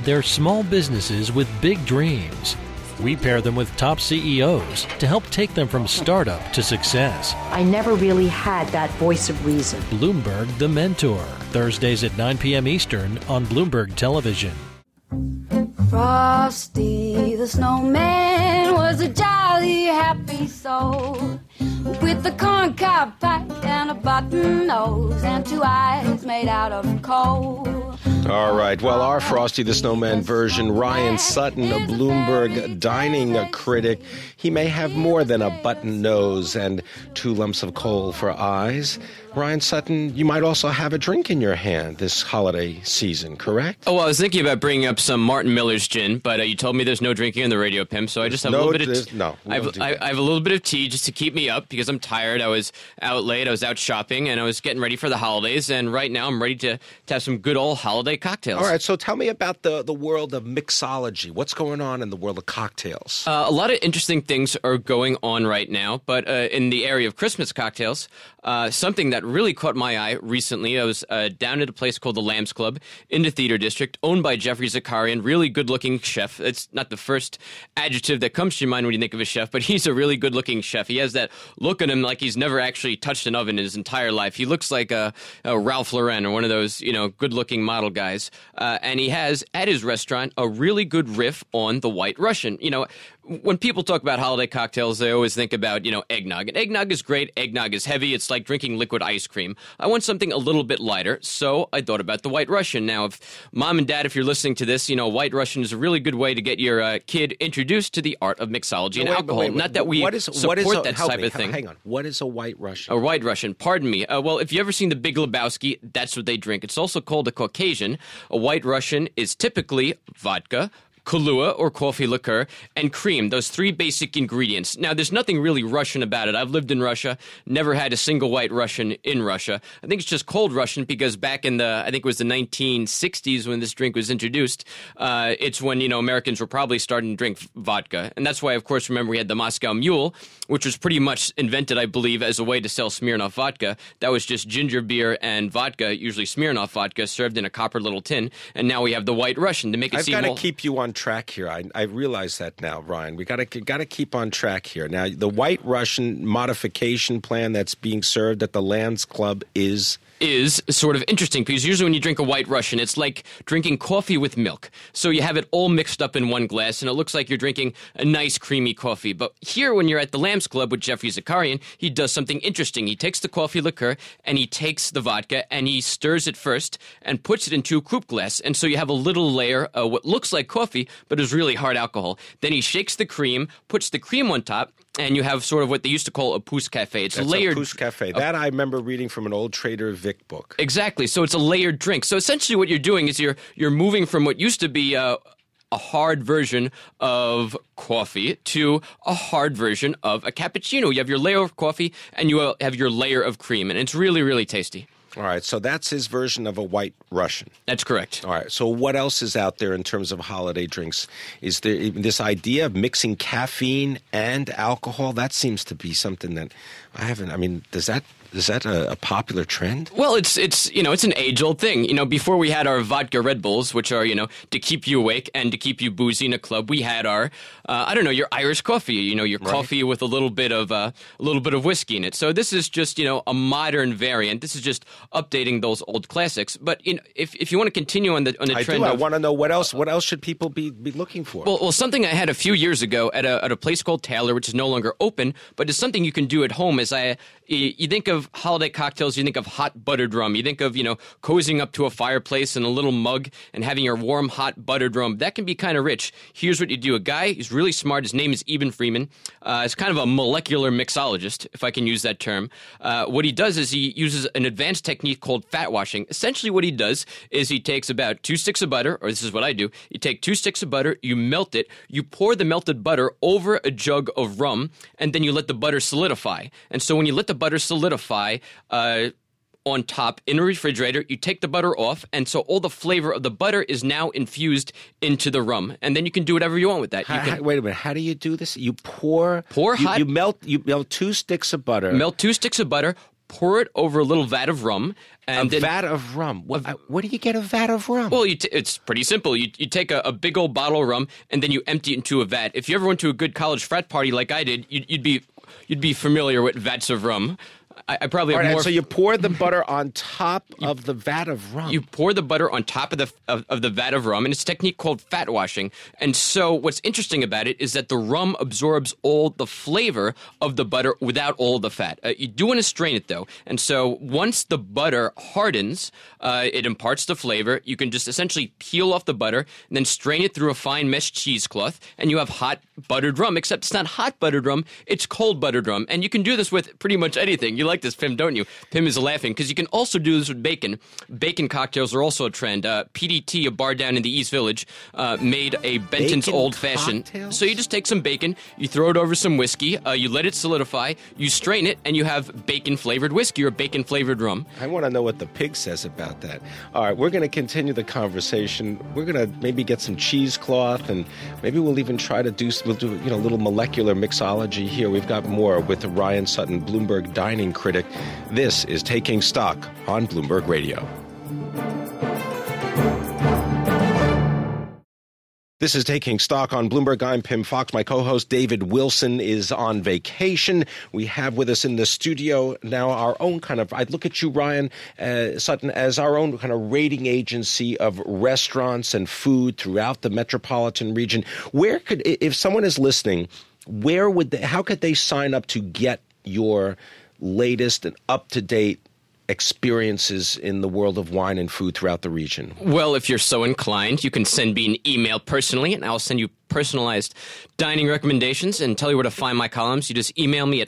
They're small businesses with big dreams. We pair them with top CEOs to help take them from startup to success. I never really had that voice of reason. Bloomberg The Mentor, Thursdays at 9 p.m. Eastern on Bloomberg Television. Frosty the Snowman was a jolly happy soul with a corncob pipe and a button nose and two eyes made out of coal. All right. Well, our Frosty the Snowman version, Ryan Sutton, a Bloomberg dining critic, he may have more than a button nose and two lumps of coal for eyes. Ryan Sutton, you might also have a drink in your hand this holiday season, correct? Oh, well, I was thinking about bringing up some Martin Miller's gin, but you told me there's no drinking on the radio, Pimp, so I just have a little bit of I have a little bit of tea just to keep me up because I'm tired. I was out late, I was out shopping, and I was getting ready for the holidays, and right now I'm ready to have some good old holiday cocktails. All right, so tell me about the world of mixology. What's going on in the world of cocktails? A lot of interesting things are going on right now, but in the area of Christmas cocktails, something that really caught my eye recently, I was down at a place called the Lambs Club in the Theater District, owned by Jeffrey Zakarian, really good-looking chef. It's not the first adjective that comes to your mind when you think of a chef, but he's a really good-looking chef. He has that look at him like he's never actually touched an oven in his entire life. He looks like a Ralph Lauren or one of those, good-looking model guys. And he has, at his restaurant, a really good riff on the White Russian. When people talk about holiday cocktails, they always think about, eggnog. And eggnog is great. Eggnog is heavy. It's like drinking liquid ice cream. I want something a little bit lighter, so I thought about the White Russian. Now, if Mom and Dad, if you're listening to this, White Russian is a really good way to get your kid introduced to the art of mixology and alcohol. Not that we support that type of thing. Hang on. What is a White Russian? A White Russian. Pardon me. Well, if you've ever seen The Big Lebowski, that's what they drink. It's also called a Caucasian. A White Russian is typically vodka, Kahlua or coffee liqueur, and cream, those three basic ingredients. Now, there's nothing really Russian about it. I've lived in Russia, never had a single White Russian in Russia. I think it's just cold Russian because back in I think it was the 1960s when this drink was introduced, it's when, Americans were probably starting to drink vodka. And that's why, of course, remember we had the Moscow Mule, which was pretty much invented, I believe, as a way to sell Smirnoff vodka. That was just ginger beer and vodka, usually Smirnoff vodka, served in a copper little tin. And now we have the White Russian to make it seem I've got to keep you on track here. I realize that now, Ryan. We got to keep on track here. Now, the White Russian modification plan that's being served at the Lambs Club is sort of interesting because usually when you drink a White Russian, it's like drinking coffee with milk. So you have it all mixed up in one glass, and it looks like you're drinking a nice creamy coffee. But here, when you're at the Lambs Club with Jeffrey Zakarian, he does something interesting. He takes the coffee liqueur, and he takes the vodka, and he stirs it first and puts it into a coupe glass. And so you have a little layer of what looks like coffee, but is really hard alcohol. Then he shakes the cream, puts the cream on top, and you have sort of what they used to call a pousse café. It's layered. A pousse café. That I remember reading from an old Trader Vic book. Exactly. So it's a layered drink. So essentially what you're doing is you're moving from what used to be a hard version of coffee to a hard version of a cappuccino. You have your layer of coffee and you have your layer of cream, and it's really, really tasty. All right, so that's his version of a White Russian. That's correct. All right, so what else is out there in terms of holiday drinks? Is there this idea of mixing caffeine and alcohol? That seems to be something that I haven't. I mean, is that a popular trend? Well, it's an age-old thing. Before we had our vodka Red Bulls, which are, to keep you awake and to keep you boozy in a club, we had our, your Irish coffee, your coffee with a little bit of whiskey in it. So this is just, a modern variant. This is just updating those old classics. But if you want to continue on the trend, I want to know what else should people be looking for? Well, something I had a few years ago at a place called Taylor, which is no longer open, but it's something you can do at home. You think of holiday cocktails, you think of hot buttered rum. You think of, cozying up to a fireplace in a little mug and having your warm, hot buttered rum. That can be kind of rich. Here's what you do. A guy who's really smart, his name is Eben Freeman. He's kind of a molecular mixologist, if I can use that term. What he does is he uses an advanced technique called fat washing. Essentially what he does is he takes about 2 sticks of butter, or this is what I do. You take 2 sticks of butter, you melt it, you pour the melted butter over a jug of rum, and then you let the butter solidify. And so when you let the butter solidify on top in a refrigerator, you take the butter off, and so all the flavor of the butter is now infused into the rum. And then you can do whatever you want with that. Wait a minute. How do you do this? You pour hot. You melt 2 sticks of butter. Melt 2 sticks of butter. pour it over a little vat of rum. And vat of rum? What do you get a vat of rum? Well, it's pretty simple. You take a big old bottle of rum, and then you empty it into a vat. If you ever went to a good college frat party like I did, you'd be familiar with vats of rum. I probably have more. So you pour the butter on top of the vat of rum. You pour the butter on top of the vat of rum, and it's a technique called fat washing. And so what's interesting about it is that the rum absorbs all the flavor of the butter without all the fat. You do want to strain it, though. And so once the butter hardens, it imparts the flavor. You can just essentially peel off the butter and then strain it through a fine mesh cheesecloth, and you have hot buttered rum, except it's not hot buttered rum, it's cold buttered rum. And you can do this with pretty much anything. You like this, Pim, don't you? Pim is laughing because you can also do this with bacon. Bacon cocktails are also a trend. PDT, a bar down in the East Village, made a Benton's Bacon Old Fashioned. cocktails? So you just take some bacon, you throw it over some whiskey, you let it solidify, you strain it, and you have bacon-flavored whiskey or bacon-flavored rum. I want to know what the pig says about that. All right, we're going to continue the conversation. We're going to maybe get some cheesecloth, and maybe we'll even try to do a little molecular mixology here. We've got more with Ryan Sutton, Bloomberg dining critic. This is Taking Stock on Bloomberg Radio. This is Taking Stock on Bloomberg. I'm Pim Fox. My co-host David Wilson is on vacation. We have with us in the studio now our own kind of, I look at you, Ryan Sutton, as our own kind of rating agency of restaurants and food throughout the metropolitan region. Where could, if someone is listening, how could they sign up to get your latest and up-to-date experiences in the world of wine and food throughout the region? Well, if you're so inclined, you can send me an email personally, and I'll send you personalized dining recommendations and tell you where to find my columns. You just email me at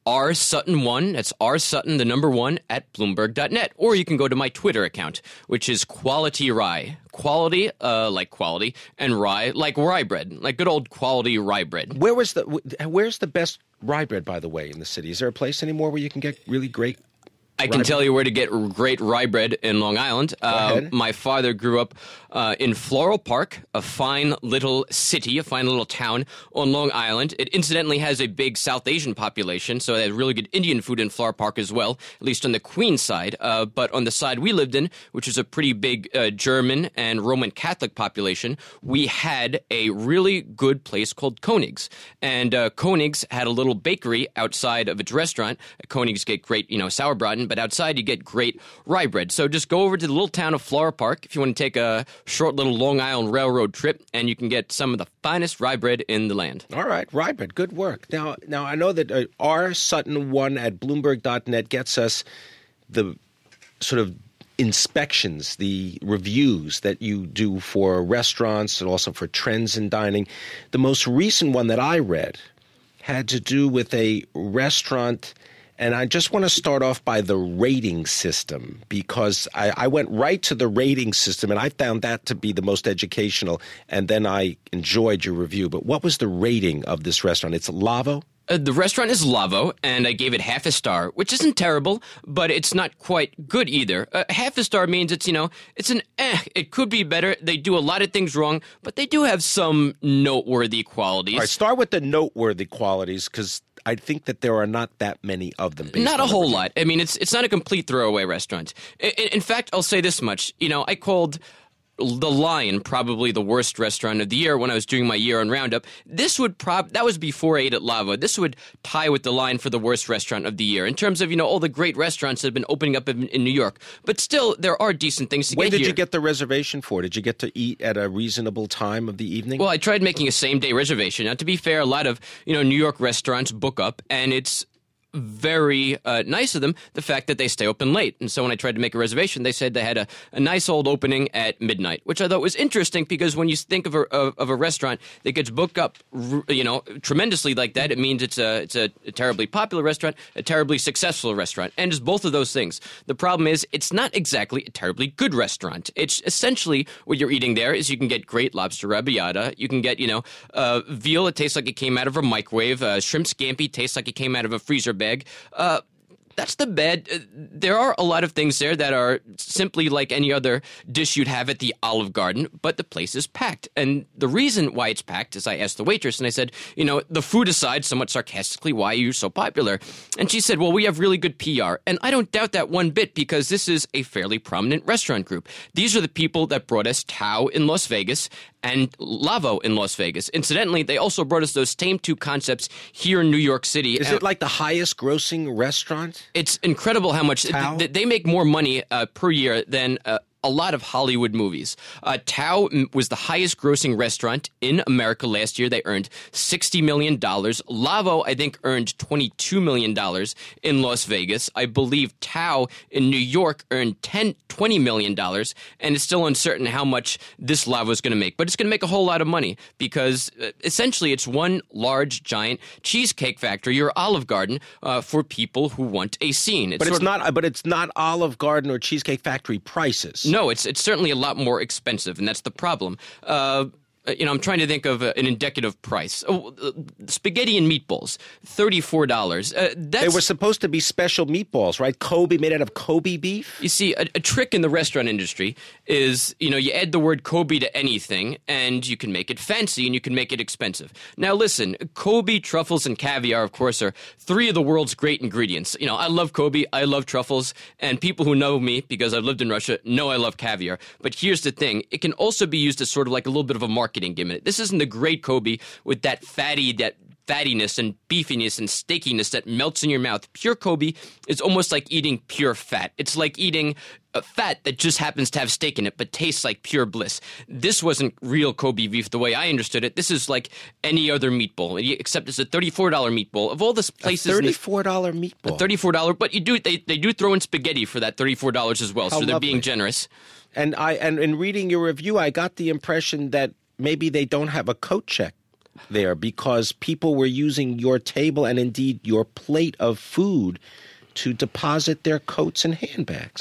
rsutton1, that's rsutton, the number 1, at bloomberg.net. Or you can go to my Twitter account, which is Quality Rye. Quality, like quality, and rye, like rye bread, like good old quality rye bread. Where's the best rye bread, by the way, in the city? Is there a place anymore where you can get really great I can tell you where to get great rye bread in Long Island. My father grew up in Floral Park, a fine little city, a fine little town on Long Island. It incidentally has a big South Asian population, so it has really good Indian food in Floral Park as well, at least on the Queens side. But on the side we lived in, which is a pretty big German and Roman Catholic population, we had a really good place called Koenig's. And Koenig's had a little bakery outside of its restaurant. Koenig's get great, sauerbraten, but outside you get great rye bread. So just go over to the little town of Floral Park if you want to take a short little Long Island Railroad trip, and you can get some of the finest rye bread in the land. All right, rye bread, good work. Now I know that rsutton1 at Bloomberg.net gets us the sort of inspections, the reviews that you do for restaurants and also for trends in dining. The most recent one that I read had to do with a restaurant. And I just want to start off by the rating system, because I went right to the rating system, and I found that to be the most educational, and then I enjoyed your review. But what was the rating of this restaurant? It's Lavo? The restaurant is Lavo, and I gave it half a star, which isn't terrible, but it's not quite good either. Half a star means it's an it could be better. They do a lot of things wrong, but they do have some noteworthy qualities. All right, start with the noteworthy qualities, because I think that there are not that many of them. Not a whole lot. I mean, it's not a complete throwaway restaurant. In fact, I'll say this much. I called The Lion probably the worst restaurant of the year when I was doing my year-end roundup. That was before I ate at Lavo. This would tie with The Lion for the worst restaurant of the year in terms of, all the great restaurants that have been opening up in New York. But still, there are decent things to get here. When did you get the reservation for? Did you get to eat at a reasonable time of the evening? Well, I tried making a same-day reservation. Now, to be fair, a lot of, New York restaurants book up, and it's very nice of them, the fact that they stay open late. And so when I tried to make a reservation, they said they had a nice old opening at midnight, which I thought was interesting, because when you think of a restaurant that gets booked up, tremendously like that, it means it's a terribly popular restaurant, a terribly successful restaurant, and it's both of those things. The problem is it's not exactly a terribly good restaurant. It's essentially what you're eating there is you can get great lobster arrabbiata, you can get veal that tastes like it came out of a microwave, shrimp scampi tastes like it came out of a freezer bag. That's the bad. There are a lot of things there that are simply like any other dish you'd have at the Olive Garden, but the place is packed. And the reason why it's packed is I asked the waitress and I said, the food aside, somewhat sarcastically, why are you so popular? And she said, well, we have really good PR. And I don't doubt that one bit because this is a fairly prominent restaurant group. These are the people that brought us Tao in Las Vegas and Lavo in Las Vegas. Incidentally, they also brought us those same two concepts here in New York City. Is it like the highest grossing restaurant? It's incredible how much they make more money per year than a lot of Hollywood movies. Tao was the highest grossing restaurant in America last year. They earned $60 million. Lavo, I think, earned $22 million in Las Vegas. I believe Tao in New York earned $20 million, and it's still uncertain how much this Lavo is going to make. But it's going to make a whole lot of money because essentially it's one large, giant cheesecake factory or Olive Garden for people who want a scene. But it's not Olive Garden or Cheesecake Factory prices. No, it's certainly a lot more expensive, and that's the problem. I'm trying to think of an indicative price. Spaghetti and meatballs, $34. They were supposed to be special meatballs, right? Kobe, made out of Kobe beef? You see, a trick in the restaurant industry is, you add the word Kobe to anything, and you can make it fancy, and you can make it expensive. Now, listen, Kobe, truffles, and caviar, of course, are three of the world's great ingredients. I love Kobe, I love truffles, and people who know me, because I've lived in Russia, know I love caviar. But here's the thing. It can also be used as sort of like a little bit of a marketing gimmick. This isn't the great Kobe with that fattiness and beefiness and steakiness that melts in your mouth. Pure Kobe is almost like eating pure fat. It's like eating a fat that just happens to have steak in it but tastes like pure bliss. This wasn't real Kobe beef the way I understood it. This is like any other meatball, except it's a $34 meatball. Of all the places, a $34 meatball. A $34, but they do throw in spaghetti for that $34 as well. How so they're lovely. being generous. And in reading your review, I got the impression that maybe they don't have a coat check there because people were using your table and indeed your plate of food to deposit their coats and handbags.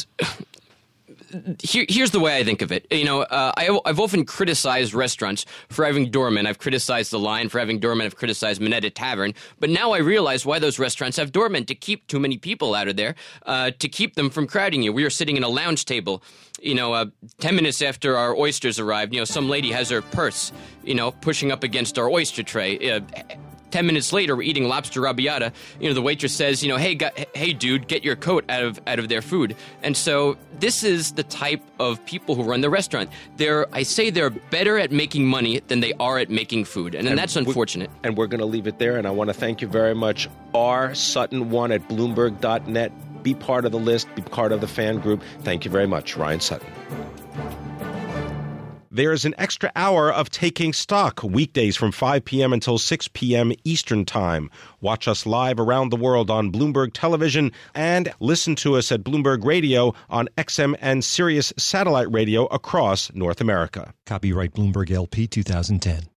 Here's the way I think of it. I've often criticized restaurants for having doormen. I've criticized The Line for having doormen. I've criticized Minetta Tavern. But now I realize why those restaurants have doormen, to keep too many people out of there, to keep them from crowding you. We were sitting in a lounge table, 10 minutes after our oysters arrived. Some lady has her purse, pushing up against our oyster tray. 10 minutes later, we're eating lobster arrabbiata. The waitress says, hey, dude, get your coat out of their food. And so this is the type of people who run the restaurant. I say they're better at making money than they are at making food. And that's unfortunate. And we're going to leave it there. And I want to thank you very much, R. Sutton1 at Bloomberg.net. Be part of the list. Be part of the fan group. Thank you very much, Ryan Sutton. There's an extra hour of Taking Stock, weekdays from 5 p.m. until 6 p.m. Eastern Time. Watch us live around the world on Bloomberg Television and listen to us at Bloomberg Radio on XM and Sirius Satellite Radio across North America. Copyright Bloomberg LP 2010.